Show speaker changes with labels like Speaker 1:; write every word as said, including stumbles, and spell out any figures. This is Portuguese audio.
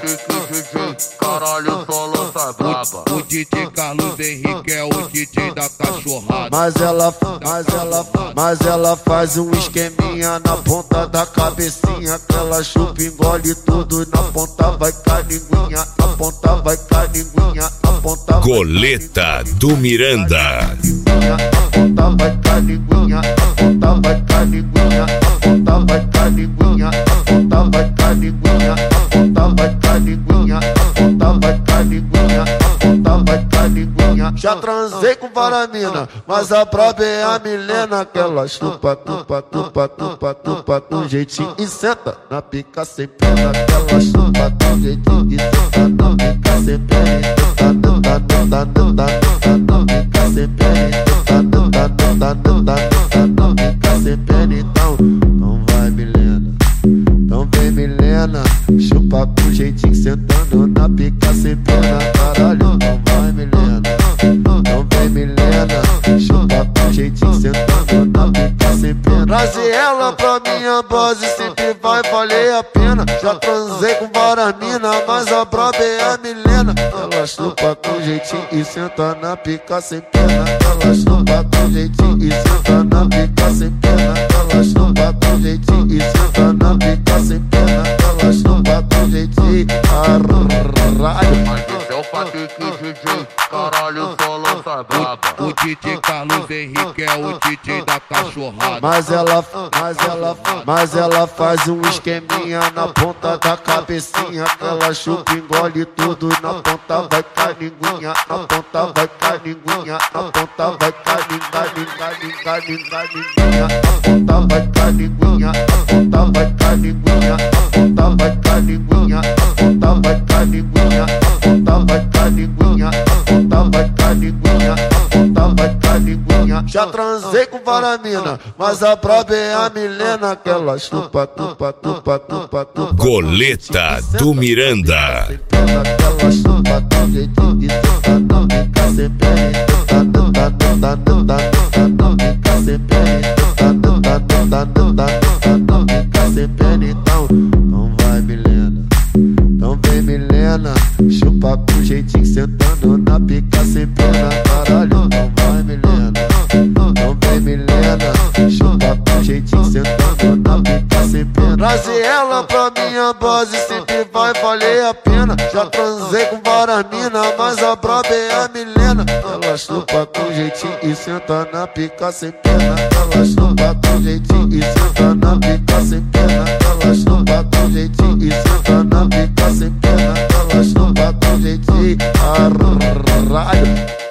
Speaker 1: Patrick D J, caralho, só lança braba.
Speaker 2: O D J Carlos Henrique é o D J da cachorrada.
Speaker 3: Mas ela, mas ela, mas ela faz um esqueminha na ponta da cabecinha, que ela chupa, engole tudo, na ponta vai caninguinha, na ponta vai caninguinha, na ponta vai
Speaker 4: Goleta do Miranda.
Speaker 3: na ponta vai caninguinha, na ponta vai caninguinha, na ponta vai caninguinha, na ponta vai caninguinha, na ponta vai caninguinha, na ponta vai caninguinha, na ponta vai caninguinha. Já transei com várias mina, mas a braba é a Milena, que ela chupa, tupa, tupa, tupa, tupa, com jeitinho e senta na pica sem pena, que ela chupa com jeitinho e senta na pica sem pena, tenta, tenta, tenta, tenta, tenta, na pica sem pena, tenta, tenta, tenta, tenta, na pica sem pena. Então, não vai Milena, então vem Milena, chupa com jeitinho sentando na pica sem pena, caralho, não vai Milena, não vem Milena, chupa com jeitinho sentando na pica sem pena. Traze ela pra minha base, sempre vai valer a pena. Já transei com várias minas, mas a braba é a Milena. Ela chupa com jeitinho e senta na pica sem pena. Ela chupa com jeitinho e senta na pica sem pena. Ela chupa com jeitinho e senta na pica sem pena. Ela chupa com jeitinho, caralho.
Speaker 1: Mas esse é o Patrick D J, caralho, só lança braba.
Speaker 2: O D J Carlos Henrique é o D J da cachorrada.
Speaker 3: Mas ela, mas ela, mas ela faz um esqueminha na ponta da cabecinha, que ela chupa, engole tudo, na ponta vai caninguinha, na ponta vai caninguinha, na ponta vai caninguinha, caninguinha, na ponta vai caninguinha, na ponta vai caninguinha, na ponta vai caninguinha, na ponta vai caninguinha, na ponta vai caninguinha, na ponta vai caninguinha, na ponta vai caninguinha. Já transei com várias mina, mas a braba é a Milena, que ela chupa, tupa, tupa, tupa, tupa.
Speaker 4: Goleta do Miranda.
Speaker 3: Ela chupa com jeitinho de senta na pica sem pena, tenta, tenta, tenta, tenta, na pica sem pena, tenta, tenta, tenta, tenta, na pica sem pena. Então, não vai Milena, então vem Milena, chupa com jeitinho sentando na pica sem pena, caralho, não vai Milena, não vem Milena, chupa com jeitinho sentando na pica sem pena. Traze ela pra minha base, sempre vai valer a pena. Já transei com várias minas, mas a braba é a Milena. Ela chupa com jeitinho e senta na pica sem pena. Ela chupa com jeitinho e senta na pica sem pena. Ela chupa com jeitinho e senta na pica sem pena. Ela chupa com jeitinho, caralho.